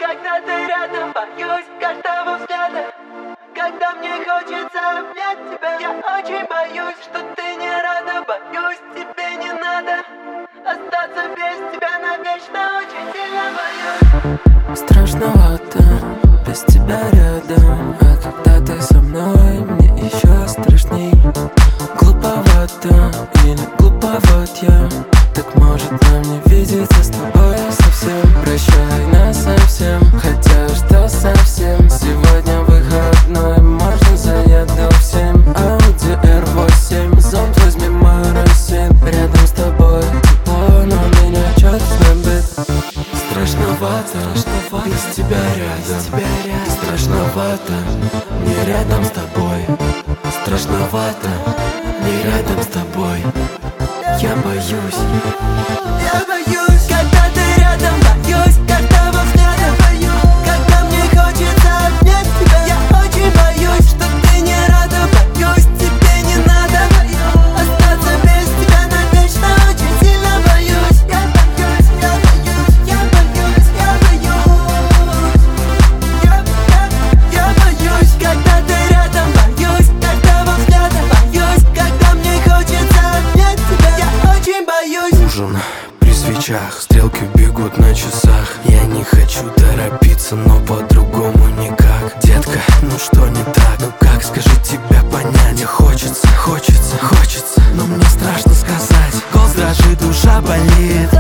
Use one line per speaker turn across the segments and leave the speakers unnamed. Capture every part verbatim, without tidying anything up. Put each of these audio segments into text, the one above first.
когда ты рядом, боюсь каждого взгляда. Когда мне хочется обнять тебя, я очень боюсь, что ты не рада. Боюсь, тебе не надо остаться без тебя навечно. Очень сильно боюсь.
Страшновато без тебя рядом, а когда ты со мной, мне еще страшней. Глуповато или глуповат я, так может нам не видеться с тобой совсем. Прощай нас совсем, хотя что совсем. Сегодня выходной, можно заеду в семь. Ауди эр восемь, зонт возьми мой рассин. Рядом с тобой тепло, но меня чё-то знобит. Страшновато, без тебя рядом. Страшновато, не рядом с тобой. Страшновато, не рядом с тобой. Я боюсь.
Я боюсь, когда ты рядом. Боюсь каждого взгляда. Боюсь, когда мне хочется обнять тебя. Я очень боюсь, что ты не рада. Боюсь, тебе не надо остаться без тебя навечно. Очень сильно боюсь. Я боюсь, я боюсь, я боюсь, я боюсь. Я, я, я боюсь, когда ты рядом. Боюсь каждого взгляда. Боюсь, когда мне хочется обнять тебя. Я очень боюсь.
Ужин при свечах, стрелки бегут на часах. Я не хочу торопиться, но по-другому никак. Детка, ну что не так? Ну как, скажи, тебя понять? Мне хочется, хочется, хочется, но мне страшно сказать. Голос дрожит, душа болит.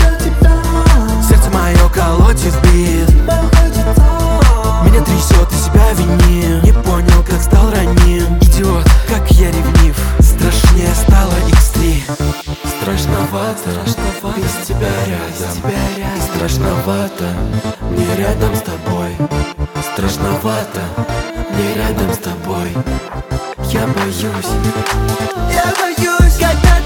Сердце мое колотит бит. Меня трясет, и себя вини. Не понял, как стал раним. Идиот, как я ревнив. Страшнее стало икс три. Страшновато, без тебя рядом. Страшновато, не рядом с тобой. Страшновато, не рядом с тобой. Я боюсь.
Я боюсь, когда